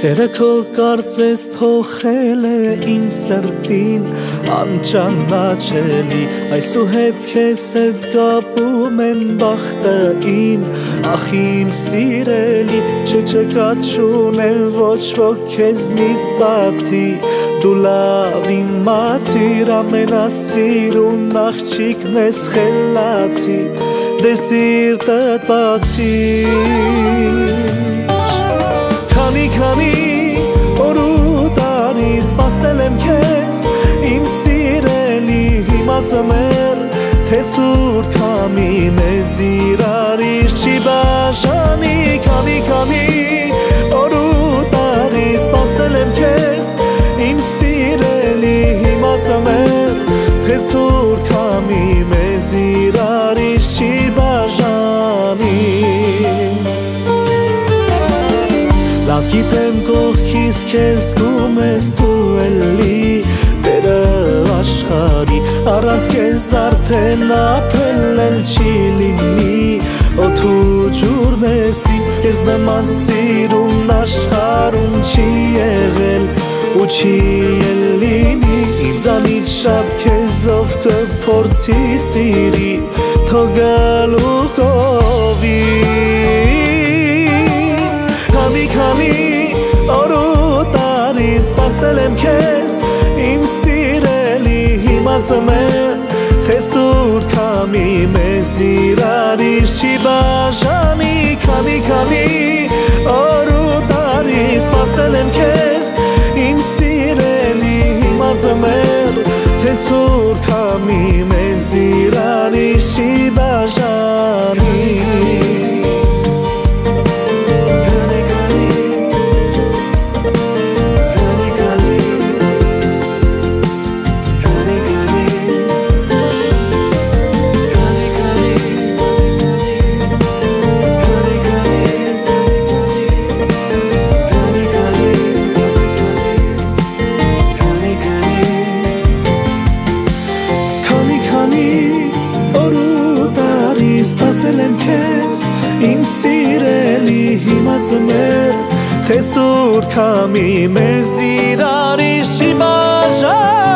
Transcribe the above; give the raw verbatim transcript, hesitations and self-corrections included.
Քերը քո կարծես փոխել է իմ սրտին անճանաչելի Այսուհետ քեզ հետ կապում եմ բախտը իմ Ախ իմ սիրելի Չչկա չունեմ ոչ ոք քեզնից բացի Դու լավ իմացիր ամենասիրուն աղջիկն ես խելացի Դե սիրտդ բացիր Քանի օր ու տարի սպասել եմ քեզ Իմ սիրելի հիմա ձմեռ Թե ցուրտ քամի մեզ իրարից չի բաժանի Քանի քանի օր ու տարի սպասել եմ քեզ Իմ սիրելի հիմա ձմեռ Թե ցուրտ քամի մեզ իրարից չի բաժանի Լավ գիտեմ կողքիս քեզ զգում ես դու էլի Տերը աշխարհի Առանց քեզ արդեն ապրել էլ չի լինի Օդու ջուրն ես իմ Քեզ նման սիրուն աշխարհում չի եղել Ու չի էլ լինի Ինձանից շատ քեզով կփորձի սիրի Թող գլուխովի Քանի օր ու տարի սպասել եմ քեզ Իմ սիրելի հիմա ձմեռ Թե ցուրտ քամի մեզ իրարից չի բաժանի Քանի քանի օր ու տարի սպասել եմ քեզ Իմ սիրելի հիմա ձմեռ Թե ցուրտ քամի մեզ իրարից չի բաժանի Սպասել եմ քեզ, իմ սիրելի հիմա ձմեռ Թե ցուրտ քամի մեզ իրարից չի բաժանի